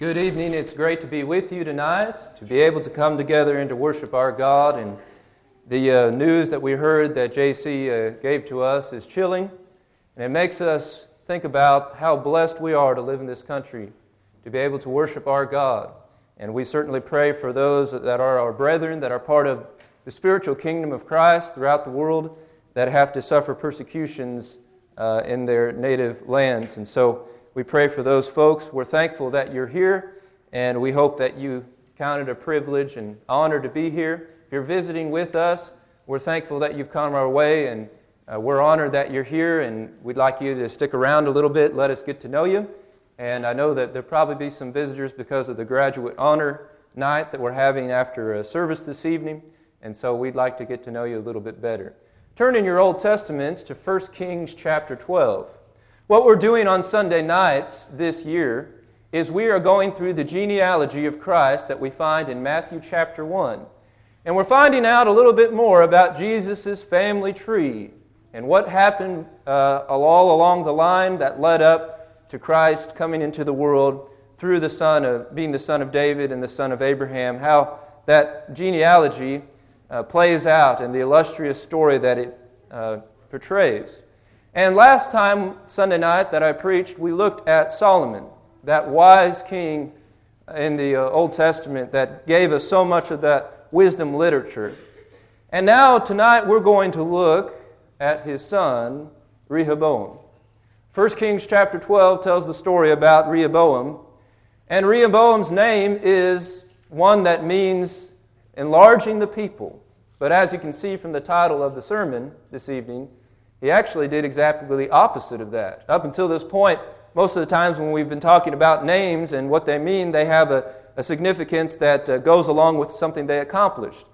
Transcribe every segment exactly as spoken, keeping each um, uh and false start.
Good evening. It's great to be with you tonight, to be able to come together and to worship our God. And the uh, news that we heard that J C uh, gave to us is chilling, and it makes us think about how blessed we are to live in this country, to be able to worship our God. And we certainly pray for those that are our brethren, that are part of the spiritual kingdom of Christ throughout the world, that have to suffer persecutions uh, in their native lands. And so we pray for those folks. We're thankful that you're here, and we hope that you count it a privilege and honor to be here. If you're visiting with us, we're thankful that you've come our way, and uh, we're honored that you're here, and we'd like you to stick around a little bit, let us get to know you. And I know that there'll probably be some visitors because of the graduate honor night that we're having after a service this evening, and so we'd like to get to know you a little bit better. Turn in your Old Testaments to First Kings chapter twelve. What we're doing on Sunday nights this year is we are going through the genealogy of Christ that we find in Matthew chapter one. And we're finding out a little bit more about Jesus' family tree and what happened uh, all along the line that led up to Christ coming into the world through the son of being the son of David and the son of Abraham, how that genealogy uh, plays out and the illustrious story that it uh, portrays. And last time, Sunday night, that I preached, we looked at Solomon, that wise king in the uh, Old Testament that gave us so much of that wisdom literature. And now, tonight, we're going to look at his son, Rehoboam. First Kings chapter twelve tells the story about Rehoboam. And Rehoboam's name is one that means enlarging the people. But as you can see from the title of the sermon this evening, he actually did exactly the opposite of that. Up until this point, most of the times when we've been talking about names and what they mean, they have a, a significance that uh, goes along with something they accomplished.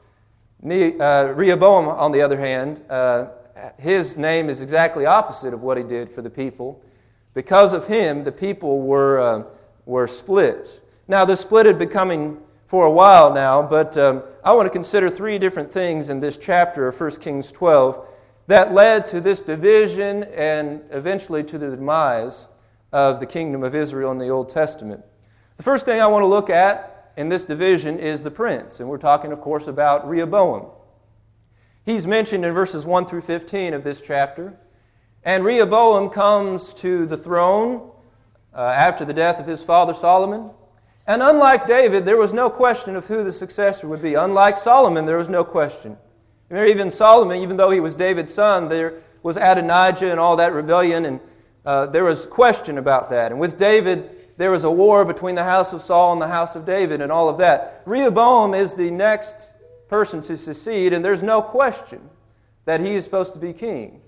Ne- uh, Rehoboam, on the other hand, uh, his name is exactly opposite of what he did for the people. Because of him, the people were uh, were split. Now, this split had been coming for a while now, but um, I want to consider three different things in this chapter of First Kings twelve that led to this division and eventually to the demise of the kingdom of Israel in the Old Testament. The first thing I want to look at in this division is the prince, and we're talking, of course, about Rehoboam. He's mentioned in verses one through fifteen of this chapter, and Rehoboam comes to the throne uh, after the death of his father Solomon. And unlike David, there was no question of who the successor would be. Unlike Solomon, there was no question. Even Solomon, even though he was David's son, there was Adonijah and all that rebellion, and uh, there was question about that. And with David, there was a war between the house of Saul and the house of David and all of that. Rehoboam is the next person to succeed, and there's no question that he is supposed to be king.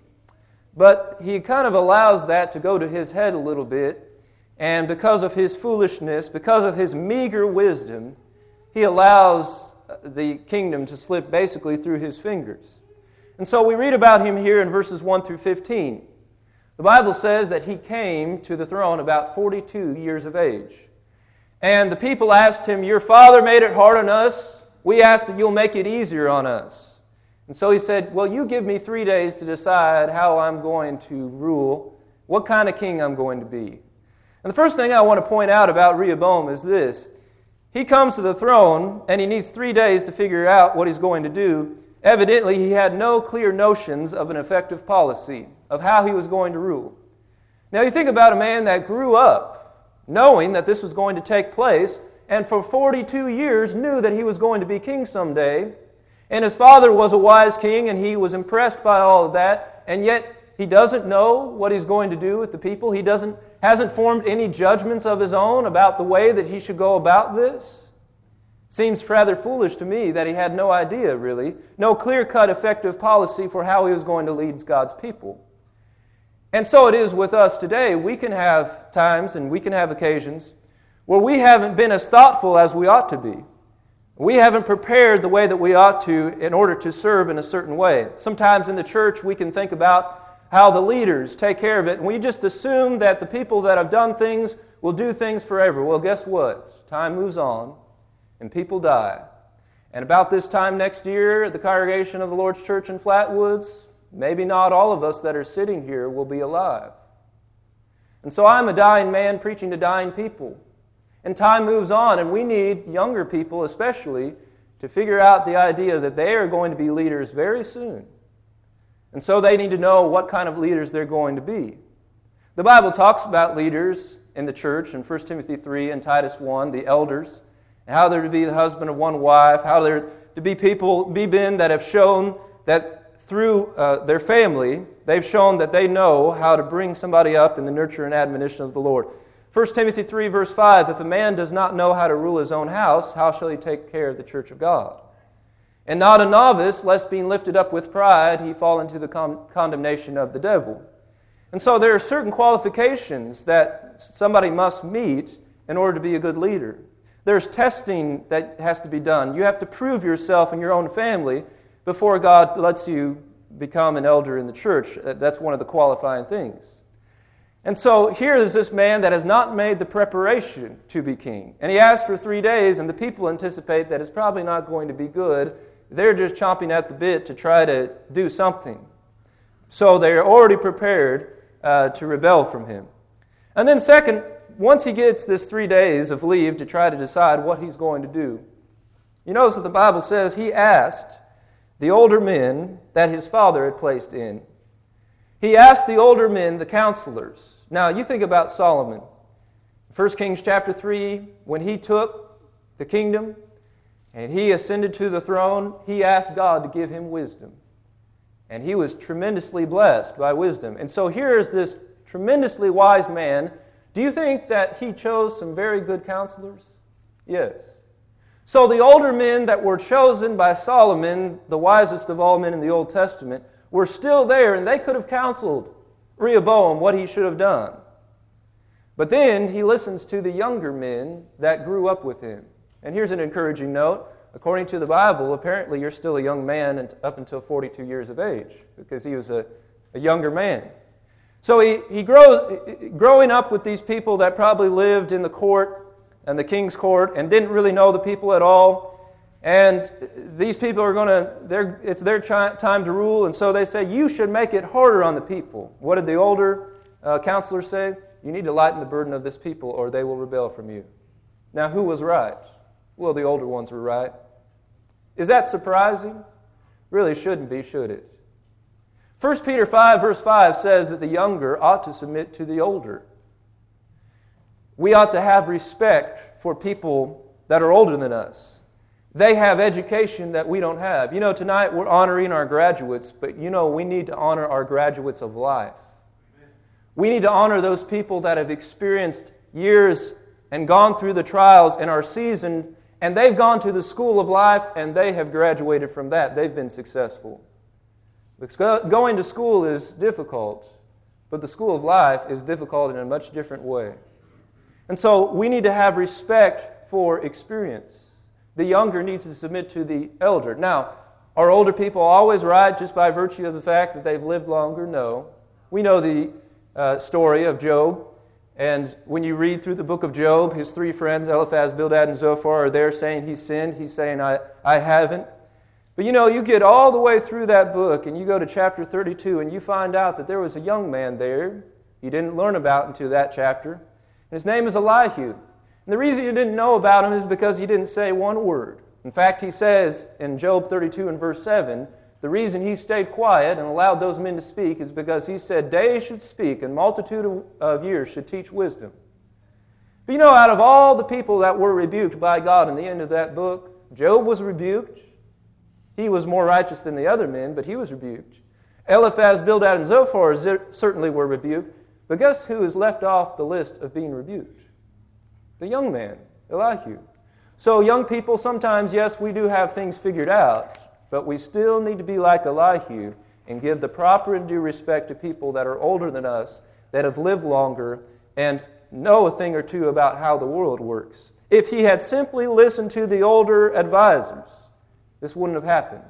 But he kind of allows that to go to his head a little bit, and because of his foolishness, because of his meager wisdom, he allows the kingdom to slip basically through his fingers. And so we read about him here in verses one through fifteen. The Bible says that he came to the throne about forty-two years of age. And the people asked him, "Your father made it hard on us. We ask that you'll make it easier on us." And so he said, "Well, you give me three days to decide how I'm going to rule, what kind of king I'm going to be." And the first thing I want to point out about Rehoboam is this. He comes to the throne, and he needs three days to figure out what he's going to do. Evidently, he had no clear notions of an effective policy, of how he was going to rule. Now, you think about a man that grew up knowing that this was going to take place, and for forty-two years knew that he was going to be king someday, and his father was a wise king, and he was impressed by all of that, and yet he doesn't know what he's going to do with the people. He doesn't hasn't formed any judgments of his own about the way that he should go about this. Seems rather foolish to me that he had no idea, really, no clear-cut effective policy for how he was going to lead God's people. And so it is with us today. We can have times and we can have occasions where we haven't been as thoughtful as we ought to be. We haven't prepared the way that we ought to in order to serve in a certain way. Sometimes in the church we can think about how the leaders take care of it, and we just assume that the people that have done things will do things forever. Well, guess what? Time moves on, and people die. And about this time next year, at the congregation of the Lord's Church in Flatwoods, maybe not all of us that are sitting here will be alive. And so I'm a dying man preaching to dying people. And time moves on, and we need younger people especially to figure out the idea that they are going to be leaders very soon. And so they need to know what kind of leaders they're going to be. The Bible talks about leaders in the church in First Timothy three and Titus one, the elders, and how they're to be the husband of one wife, how they're to be people, be men that have shown that through uh, their family, they've shown that they know how to bring somebody up in the nurture and admonition of the Lord. First Timothy three, verse five, if a man does not know how to rule his own house, how shall he take care of the church of God? And not a novice, lest being lifted up with pride, he fall into the con- condemnation of the devil. And so there are certain qualifications that somebody must meet in order to be a good leader. There's testing that has to be done. You have to prove yourself in your own family before God lets you become an elder in the church. That's one of the qualifying things. And so here is this man that has not made the preparation to be king. And he asks for three days, and the people anticipate that it's probably not going to be good. They're just chomping at the bit to try to do something. So they're already prepared uh, to rebel from him. And then second, once he gets this three days of leave to try to decide what he's going to do, you notice that the Bible says he asked the older men that his father had placed in. He asked the older men, the counselors. Now, you think about Solomon. First Kings chapter three, when he took the kingdom and he ascended to the throne, he asked God to give him wisdom. And he was tremendously blessed by wisdom. And so here is this tremendously wise man. Do you think that he chose some very good counselors? Yes. So the older men that were chosen by Solomon, the wisest of all men in the Old Testament, were still there, and they could have counseled Rehoboam what he should have done. But then he listens to the younger men that grew up with him. And here's an encouraging note. According to the Bible, apparently you're still a young man up until forty-two years of age, because he was a, a younger man. So he, he grows, growing up with these people that probably lived in the court and the king's court and didn't really know the people at all. And these people are going to, it's their chi- time to rule, and so they say, you should make it harder on the people. What did the older uh, counselors say? You need to lighten the burden of this people, or they will rebel from you. Now, who was right? Well, the older ones were right. Is that surprising? Really shouldn't be, should it? First Peter five, verse five says that the younger ought to submit to the older. We ought to have respect for people that are older than us. They have education that we don't have. You know, tonight we're honoring our graduates, but you know, we need to honor our graduates of life. We need to honor those people that have experienced years and gone through the trials and are seasoned, and they've gone to the school of life and they have graduated from that. They've been successful. Because going to school is difficult, but the school of life is difficult in a much different way. And so we need to have respect for experience. The younger needs to submit to the elder. Now, are older people always right just by virtue of the fact that they've lived longer? No. We know the uh, story of Job. And when you read through the book of Job, his three friends, Eliphaz, Bildad, and Zophar, are there saying he sinned. He's saying, I, I haven't. But you know, you get all the way through that book, and you go to chapter thirty-two, and you find out that there was a young man there you didn't learn about until that chapter. And his name is Elihu. And the reason you didn't know about him is because he didn't say one word. In fact, he says in Job thirty-two and verse seven, the reason he stayed quiet and allowed those men to speak is because he said, days should speak and multitude of, of years should teach wisdom. But you know, out of all the people that were rebuked by God in the end of that book, Job was rebuked. He was more righteous than the other men, but he was rebuked. Eliphaz, Bildad, and Zophar certainly were rebuked. But guess who is left off the list of being rebuked? The young man, Elihu. So young people, sometimes, yes, we do have things figured out, but we still need to be like Elihu and give the proper and due respect to people that are older than us, that have lived longer, and know a thing or two about how the world works. If he had simply listened to the older advisors, this wouldn't have happened.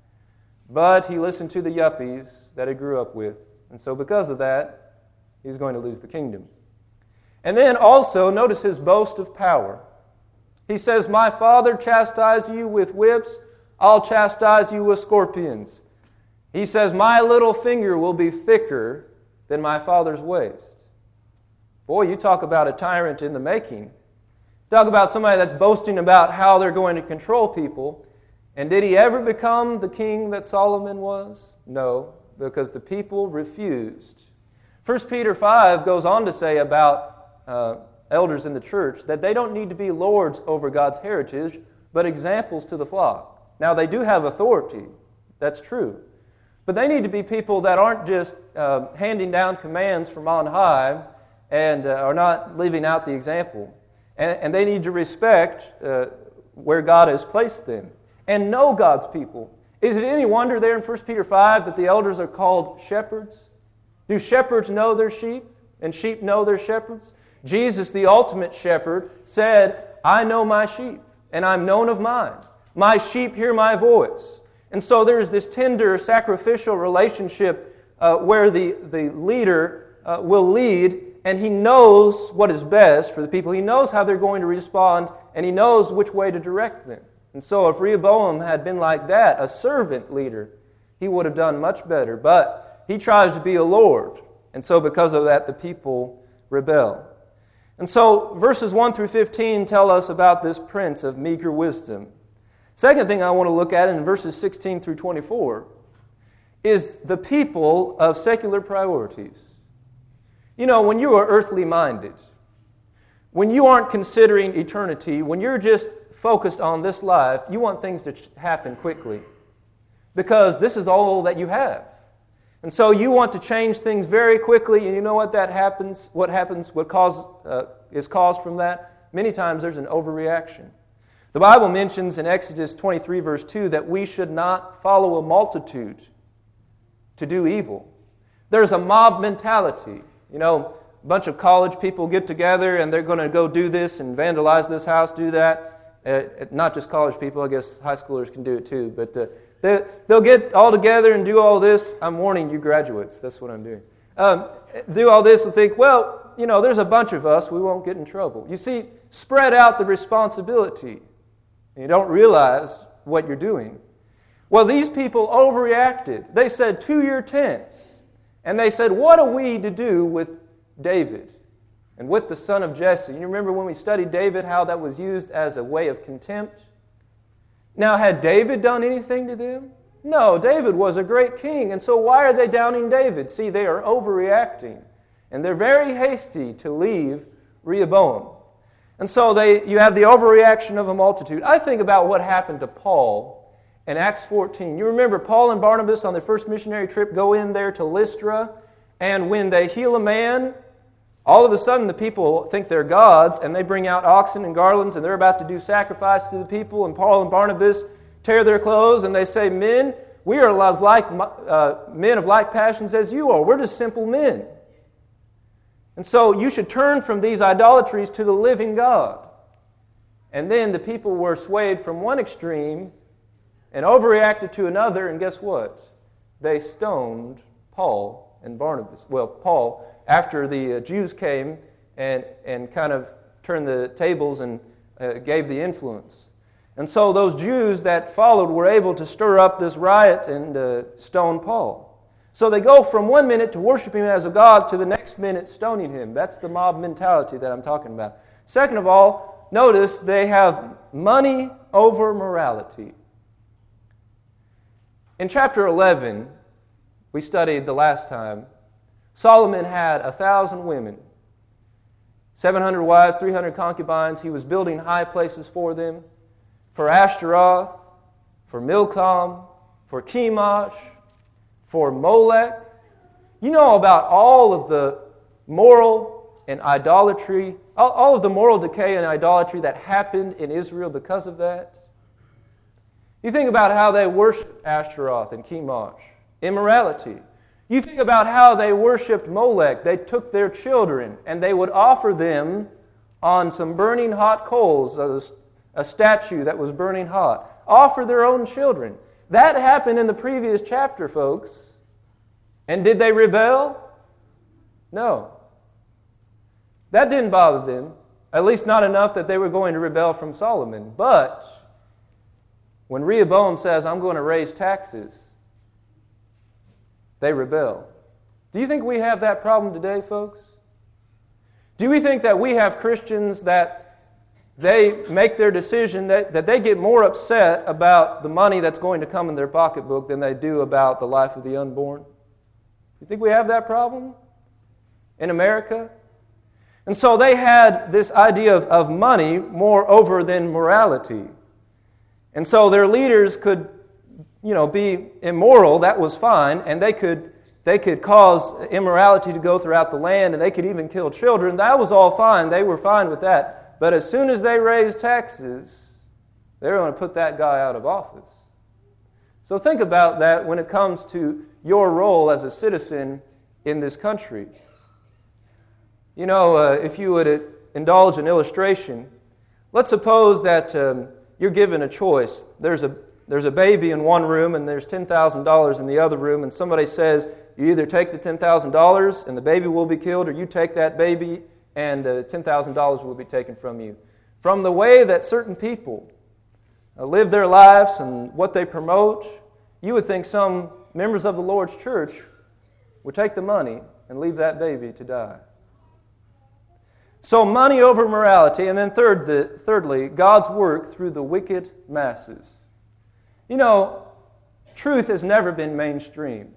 But he listened to the yuppies that he grew up with. And so because of that, he's going to lose the kingdom. And then also, notice his boast of power. He says, my father chastised you with whips, I'll chastise you with scorpions. He says, my little finger will be thicker than my father's waist. Boy, you talk about a tyrant in the making. Talk about somebody that's boasting about how they're going to control people. And did he ever become the king that Solomon was? No, because the people refused. First Peter five goes on to say about uh, elders in the church that they don't need to be lords over God's heritage, but examples to the flock. Now, they do have authority. That's true. But they need to be people that aren't just uh, handing down commands from on high and uh, are not leaving out the example. And, and they need to respect uh, where God has placed them and know God's people. Is it any wonder there in First Peter five that the elders are called shepherds? Do shepherds know their sheep and sheep know their shepherds? Jesus, the ultimate shepherd, said, I know my sheep and I'm known of mine. My sheep hear my voice. And so there's this tender sacrificial relationship uh, where the, the leader uh, will lead, and he knows what is best for the people. He knows how they're going to respond, and he knows which way to direct them. And so if Rehoboam had been like that, a servant leader, he would have done much better. But he tries to be a lord, and so because of that, the people rebel. And so verses one through fifteen tell us about this prince of meager wisdom. Second thing I want to look at in verses sixteen through twenty-four is the people of secular priorities. You know, when you are earthly minded, when you aren't considering eternity, when you're just focused on this life, you want things to happen quickly because this is all that you have. And so you want to change things very quickly, and you know what that happens? What happens? What cause, uh, is caused from that? Many times there's an overreaction. The Bible mentions in Exodus twenty-three, verse two, that we should not follow a multitude to do evil. There's a mob mentality. You know, a bunch of college people get together and they're going to go do this and vandalize this house, do that. Uh, not just college people, I guess high schoolers can do it too. But uh, they, they'll get all together and do all this. I'm warning you graduates, that's what I'm doing. Um, do all this and think, well, you know, there's a bunch of us, we won't get in trouble. You see, spread out the responsibility. You don't realize what you're doing. Well, these people overreacted. They said, two-year tents. And they said, what are we to do with David and with the son of Jesse? You remember when we studied David, how that was used as a way of contempt? Now, had David done anything to them? No, David was a great king. And so why are they downing David? See, they are overreacting. And they're very hasty to leave Rehoboam. And so they, you have the overreaction of a multitude. I think about what happened to Paul in Acts fourteen. You remember Paul and Barnabas on their first missionary trip go in there to Lystra, and when they heal a man, all of a sudden the people think they're gods, and they bring out oxen and garlands, and they're about to do sacrifice to the people, and Paul and Barnabas tear their clothes, and they say, men, we are of like, uh, men of like passions as you are. We're just simple men. And so you should turn from these idolatries to the living God. And then the people were swayed from one extreme and overreacted to another, and guess what? They stoned Paul and Barnabas. Well, Paul, after the uh, Jews came and, and kind of turned the tables and uh, gave the influence. And so those Jews that followed were able to stir up this riot and uh, stone Paul. So they go from one minute to worshiping him as a god to the next minute stoning him. That's the mob mentality that I'm talking about. Second of all, notice they have money over morality. In chapter eleven, we studied the last time, Solomon had a thousand women, seven hundred wives, three hundred concubines. He was building high places for them, for Ashtaroth, for Milcom, for Chemosh, for Molech. You know about all of the moral and idolatry, all, all of the moral decay and idolatry that happened in Israel because of that. You think about how they worshiped Ashtaroth and Chemosh, immorality. You think about how they worshipped Molech. They took their children and they would offer them on some burning hot coals, a, a statue that was burning hot. Offer their own children. That happened in the previous chapter, folks. And did they rebel? No. That didn't bother them, at least not enough that they were going to rebel from Solomon. But when Rehoboam says, I'm going to raise taxes, they rebel. Do you think we have that problem today, folks? Do we think that we have Christians that they make their decision that, that they get more upset about the money that's going to come in their pocketbook than they do about the life of the unborn? You think we have that problem in America? And so they had this idea of, of money more over than morality. And so their leaders could, you know, be immoral, that was fine, and they could they could cause immorality to go throughout the land, and they could even kill children. That was all fine. They were fine with that. But as soon as they raised taxes, they were going to put that guy out of office. So think about that when it comes to your role as a citizen in this country. You know, uh, if you would indulge an illustration, let's suppose that um, you're given a choice. There's a there's a baby in one room and there's ten thousand dollars in the other room, and somebody says, you either take the ten thousand dollars and the baby will be killed, or you take that baby and uh, ten thousand dollars will be taken from you. From the way that certain people uh, live their lives and what they promote, you would think some members of the Lord's church would take the money and leave that baby to die. So money over morality, and then third, the, thirdly, God's work through the wicked masses. You know, truth has never been mainstream.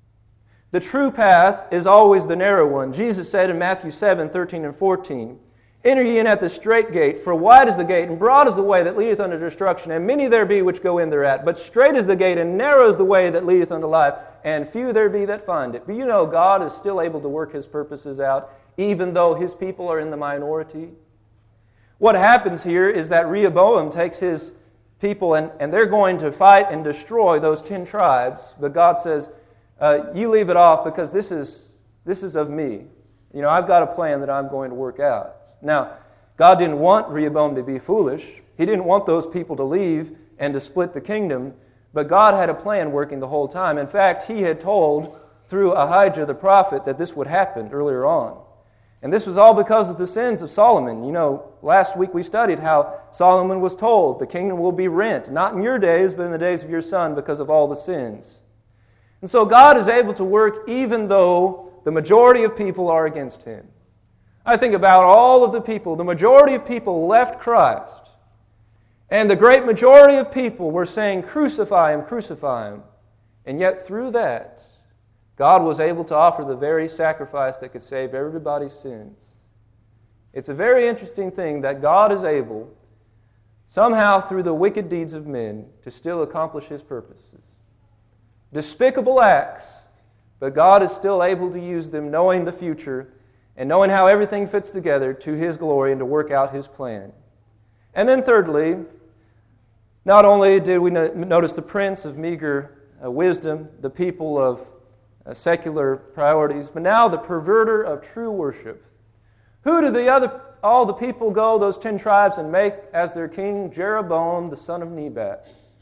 The true path is always the narrow one. Jesus said in Matthew seven, thirteen and fourteen, enter ye in at the strait gate, for wide is the gate, and broad is the way that leadeth unto destruction, and many there be which go in thereat. But strait is the gate, and narrow is the way that leadeth unto life, and few there be that find it. But you know, God is still able to work His purposes out, even though His people are in the minority. What happens here is that Rehoboam takes his people, and, and they're going to fight and destroy those ten tribes, but God says, Uh, you leave it off because this is this is of me. You know, I've got a plan that I'm going to work out. Now, God didn't want Rehoboam to be foolish. He didn't want those people to leave and to split the kingdom, but God had a plan working the whole time. In fact, He had told through Ahijah the prophet that this would happen earlier on. And this was all because of the sins of Solomon. You know, last week we studied how Solomon was told, the kingdom will be rent, not in your days, but in the days of your son, because of all the sins. And so God is able to work even though the majority of people are against Him. I think about all of the people. The majority of people left Christ. And the great majority of people were saying, crucify Him, crucify Him. And yet through that, God was able to offer the very sacrifice that could save everybody's sins. It's a very interesting thing that God is able, somehow through the wicked deeds of men, to still accomplish His purposes. Despicable acts, but God is still able to use them knowing the future and knowing how everything fits together to His glory and to work out His plan. And then thirdly, not only did we no- notice the prince of meager uh, wisdom, the people of uh, secular priorities, but now the perverter of true worship. Who do the other all the people go, those ten tribes, and make as their king? Jeroboam, the son of Nebat.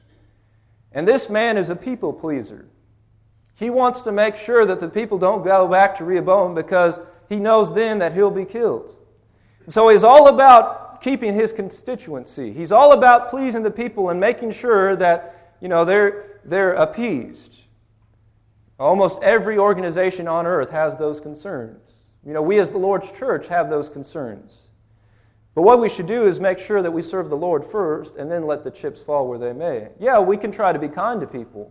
And this man is a people pleaser. He wants to make sure that the people don't go back to Rehoboam because he knows then that he'll be killed. So he's all about keeping his constituency. He's all about pleasing the people and making sure that, you know, they're they're appeased. Almost every organization on earth has those concerns. You know, we as the Lord's church have those concerns. But what we should do is make sure that we serve the Lord first and then let the chips fall where they may. Yeah, we can try to be kind to people.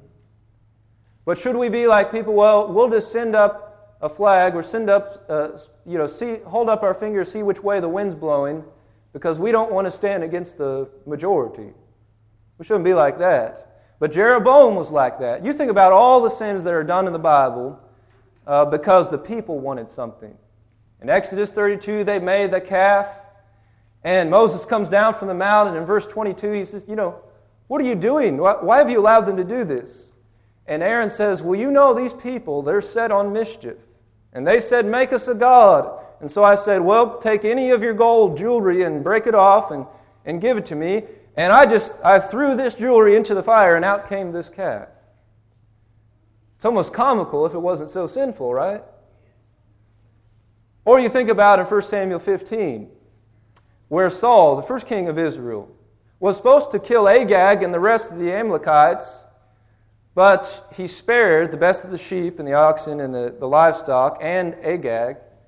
But should we be like people, well, we'll just send up a flag or send up, uh, you know, see, hold up our fingers, see which way the wind's blowing, because we don't want to stand against the majority. We shouldn't be like that. But Jeroboam was like that. You think about all the sins that are done in the Bible uh, because the people wanted something. In Exodus thirty-two, they made the calf. And Moses comes down from the mountain, and in verse twenty-two, he says, you know, what are you doing? Why have you allowed them to do this? And Aaron says, well, you know these people, they're set on mischief. And they said, make us a god. And so I said, well, take any of your gold jewelry and break it off and, and give it to me. And I just, I threw this jewelry into the fire, and out came this calf. It's almost comical if it wasn't so sinful, right? Or you think about in First Samuel fifteen, where Saul, the first king of Israel, was supposed to kill Agag and the rest of the Amalekites, but he spared the best of the sheep and the oxen and the, the livestock and Agag.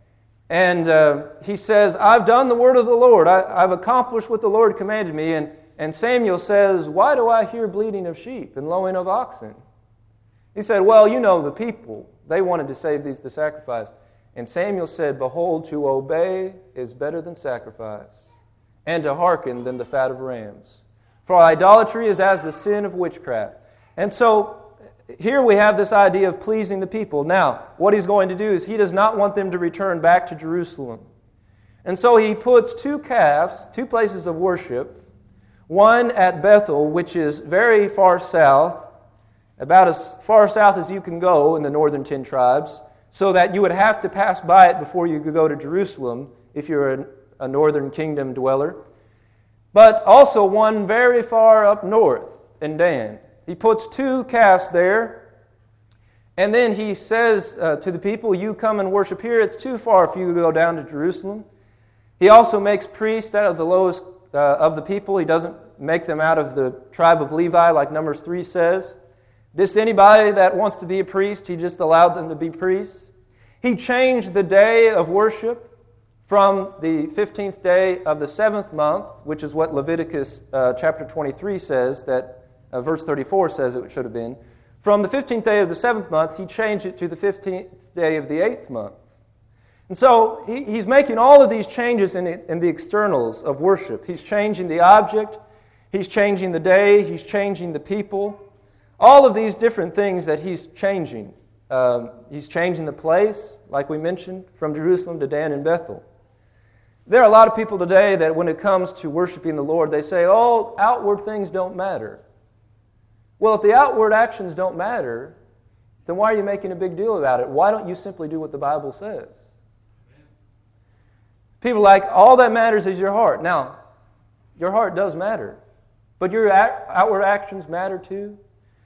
And uh, he says, I've done the word of the Lord. I, I've accomplished what the Lord commanded me. And, and Samuel says, why do I hear bleating of sheep and lowing of oxen? He said, well, you know the people. They wanted to save these to sacrifice. And Samuel said, behold, to obey is better than sacrifice, and to hearken than the fat of rams. For idolatry is as the sin of witchcraft. And so here we have this idea of pleasing the people. Now, what he's going to do is he does not want them to return back to Jerusalem. And so he puts two calves, two places of worship, one at Bethel, which is very far south, about as far south as you can go in the northern ten tribes, so that you would have to pass by it before you could go to Jerusalem if you're a, a northern kingdom dweller. But also one very far up north in Dan. He puts two calves there, and then he says uh, to the people, you come and worship here. It's too far for you to go down to Jerusalem. He also makes priests out of the lowest uh, of the people. He doesn't make them out of the tribe of Levi like Numbers three says. Just anybody that wants to be a priest, he just allowed them to be priests. He changed the day of worship from the fifteenth day of the seventh month, which is what Leviticus uh, chapter twenty-three says, that uh, verse thirty-four says it should have been. From the fifteenth day of the seventh month, he changed it to the fifteenth day of the eighth month. And so he, he's making all of these changes in the, in the externals of worship. He's changing the object, he's changing the day, he's changing the people. All of these different things that he's changing. Um, he's changing the place, like we mentioned, from Jerusalem to Dan and Bethel. There are a lot of people today that when it comes to worshiping the Lord, they say, oh, outward things don't matter. Well, if the outward actions don't matter, then why are you making a big deal about it? Why don't you simply do what the Bible says? People are like, all that matters is your heart. Now, your heart does matter, but your outward actions matter too.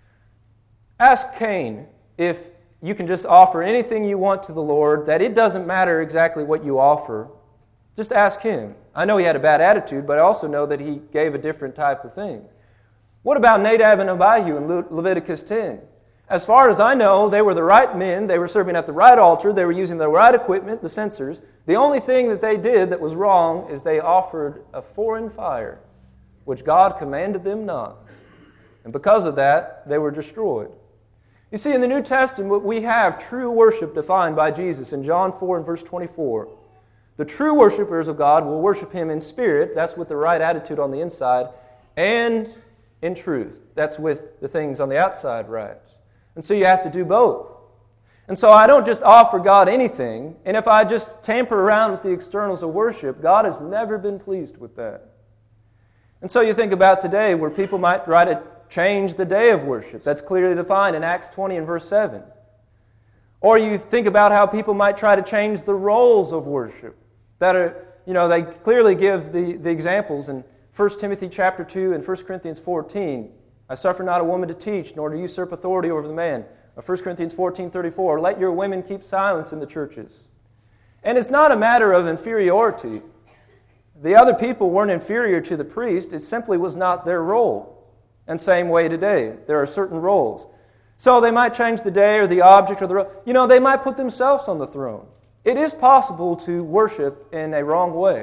Ask Cain if you can just offer anything you want to the Lord, that it doesn't matter exactly what you offer. Just ask him. I know he had a bad attitude, but I also know that he gave a different type of thing. What about Nadab and Abihu in Le- Leviticus ten? As far as I know, they were the right men. They were serving at the right altar. They were using the right equipment, the censers. The only thing that they did that was wrong is they offered a foreign fire, which God commanded them not. And because of that, they were destroyed. You see, in the New Testament, we have true worship defined by Jesus in John four and verse twenty-four. The true worshipers of God will worship Him in spirit, that's with the right attitude on the inside, and in truth, that's with the things on the outside right. And so you have to do both. And so I don't just offer God anything, and if I just tamper around with the externals of worship, God has never been pleased with that. And so you think about today where people might try to change the day of worship. That's clearly defined in Acts twenty and verse seven. Or you think about how people might try to change the roles of worship. That are, you know, they clearly give the, the examples in First Timothy chapter two and First Corinthians fourteen. I suffer not a woman to teach, nor to usurp authority over the man. Or First Corinthians fourteen thirty-four, let your women keep silence in the churches. And it's not a matter of inferiority. The other people weren't inferior to the priest. It simply was not their role. And same way today. There are certain roles. So they might change the day or the object or the role. You know, they might put themselves on the throne. It is possible to worship in a wrong way.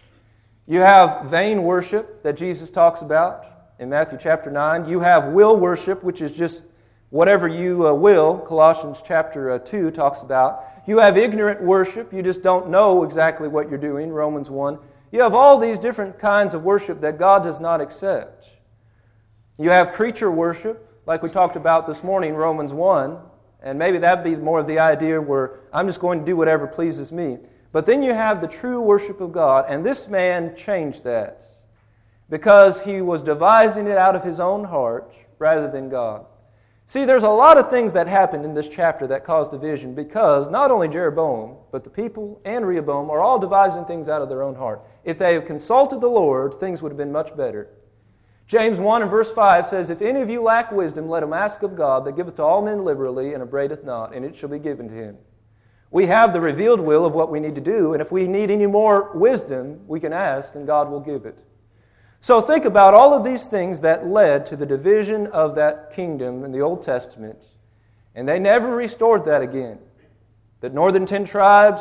You have vain worship that Jesus talks about in Matthew chapter nine. You have will worship, which is just whatever you uh, will. Colossians chapter uh, two talks about. You have ignorant worship. You just don't know exactly what you're doing. Romans one. You have all these different kinds of worship that God does not accept. You have creature worship, like we talked about this morning, Romans one. And maybe that'd be more of the idea where I'm just going to do whatever pleases me. But then you have the true worship of God, and this man changed that because he was devising it out of his own heart rather than God. See, there's a lot of things that happened in this chapter that caused division because not only Jeroboam, but the people and Rehoboam are all devising things out of their own heart. If they had consulted the Lord, things would have been much better. James one and verse five says, if any of you lack wisdom, let him ask of God, that giveth to all men liberally, and upbraideth not, and it shall be given to him. We have the revealed will of what we need to do, and if we need any more wisdom, we can ask, and God will give it. So think about all of these things that led to the division of that kingdom in the Old Testament, and they never restored that again. The northern ten tribes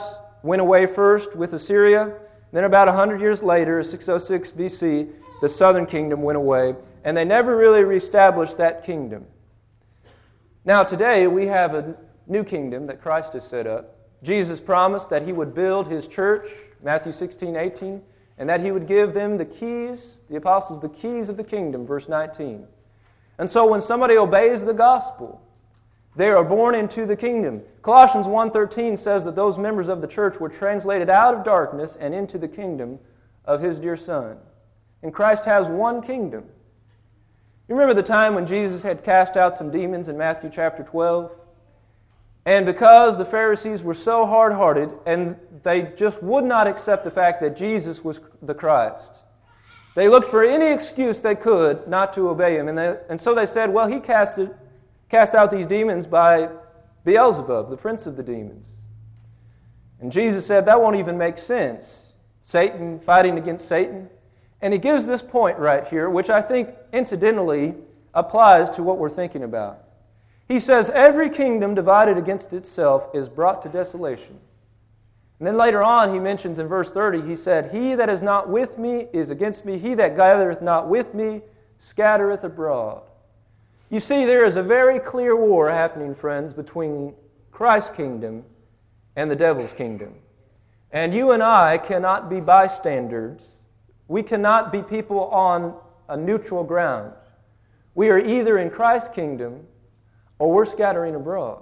went away first with Assyria. Then about one hundred years later, six oh six B C, the southern kingdom went away, and they never really reestablished that kingdom. Now today we have a new kingdom that Christ has set up. Jesus promised that He would build His church, Matthew sixteen, eighteen, and that He would give them the keys, the apostles, the keys of the kingdom, verse nineteen. And so when somebody obeys the gospel, they are born into the kingdom. Colossians one thirteen says that those members of the church were translated out of darkness and into the kingdom of His dear Son. And Christ has one kingdom. You remember the time when Jesus had cast out some demons in Matthew chapter twelve? And because the Pharisees were so hard-hearted and they just would not accept the fact that Jesus was the Christ, they looked for any excuse they could not to obey Him. And, they, and so they said, well, He casted, cast out these demons by Beelzebub, the prince of the demons. And Jesus said, that won't even make sense. Satan fighting against Satan. And He gives this point right here, which I think incidentally applies to what we're thinking about. He says, every kingdom divided against itself is brought to desolation. And then later on, he mentions in verse thirty, he said, he that is not with me is against me. He that gathereth not with me scattereth abroad. You see, there is a very clear war happening, friends, between Christ's kingdom and the devil's kingdom. And you and I cannot be bystanders. We cannot be people on a neutral ground. We are either in Christ's kingdom or we're scattering abroad.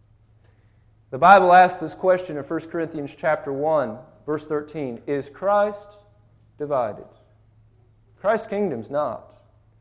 The Bible asks this question in First Corinthians chapter one, verse thirteen. Is Christ divided? Christ's kingdom's not.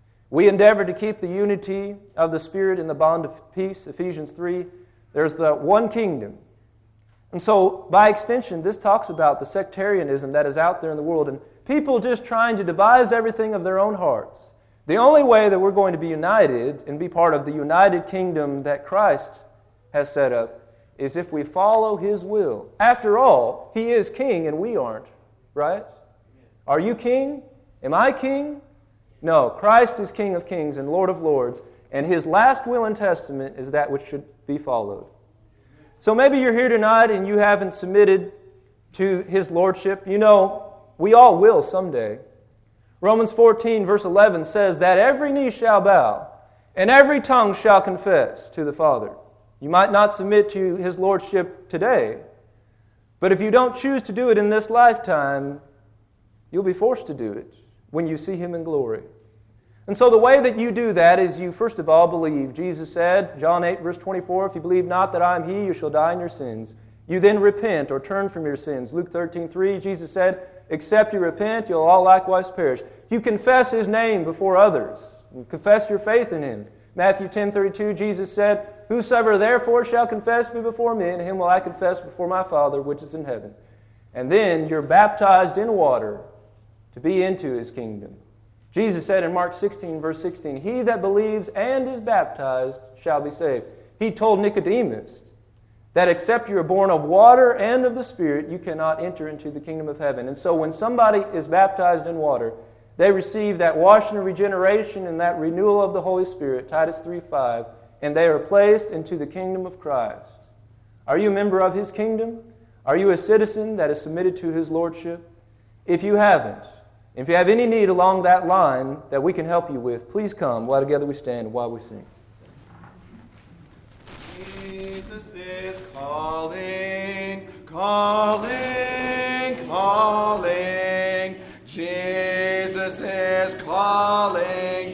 We endeavor to keep the unity of the Spirit in the bond of peace, Ephesians three. There's the one kingdom. And so, by extension, this talks about the sectarianism that is out there in the world and people just trying to devise everything of their own hearts. The only way that we're going to be united and be part of the united kingdom that Christ has set up is if we follow His will. After all, He is king and we aren't, right? Are you king? Am I king? No, Christ is King of kings and Lord of lords, and His last will and testament is that which should be followed. So maybe you're here tonight and you haven't submitted to His lordship. You know, we all will someday. Romans fourteen, verse eleven says that every knee shall bow and every tongue shall confess to the Father. You might not submit to His lordship today, but if you don't choose to do it in this lifetime, you'll be forced to do it when you see Him in glory. And so the way that you do that is you first of all believe. Jesus said, John eight, verse twenty-four, if you believe not that I am He, you shall die in your sins. You then repent or turn from your sins. Luke thirteen, three, Jesus said, except you repent, you'll all likewise perish. You confess His name before others. You confess your faith in Him. Matthew ten, thirty-two, Jesus said, whosoever therefore shall confess me before men, him will I confess before my Father which is in heaven. And then you're baptized in water to be into His kingdom. Jesus said in Mark sixteen, verse sixteen, he that believes and is baptized shall be saved. He told Nicodemus that except you are born of water and of the Spirit, you cannot enter into the kingdom of heaven. And so when somebody is baptized in water, they receive that washing of regeneration and that renewal of the Holy Spirit, Titus three, five, and they are placed into the kingdom of Christ. Are you a member of His kingdom? Are you a citizen that is submitted to His lordship? If you haven't, if you have any need along that line that we can help you with, please come while together we stand while we sing. Jesus is calling, calling, calling. Jesus is calling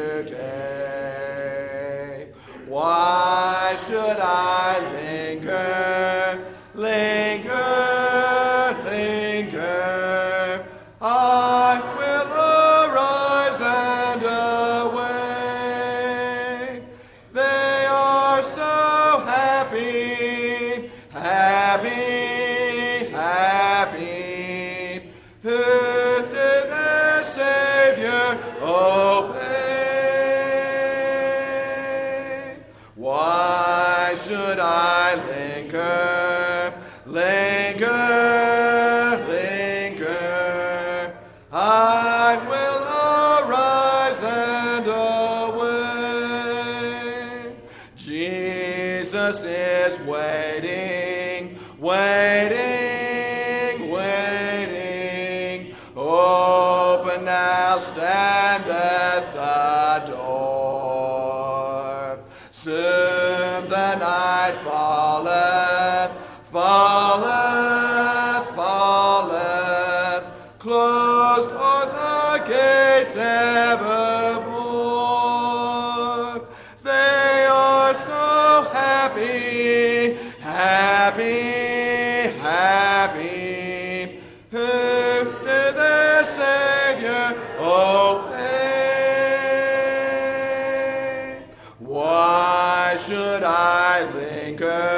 today. Why should I linger, linger, linger? I will arise and away. They are so happy, happy, happy, who to their Savior obey. Why should I linger, linger, linger? I will arise and away. Jesus is waiting, waiting, night falleth, falleth, falleth, closed are the gates evermore. They are so happy, happy, happy, who to their Savior obey. Why should I linger?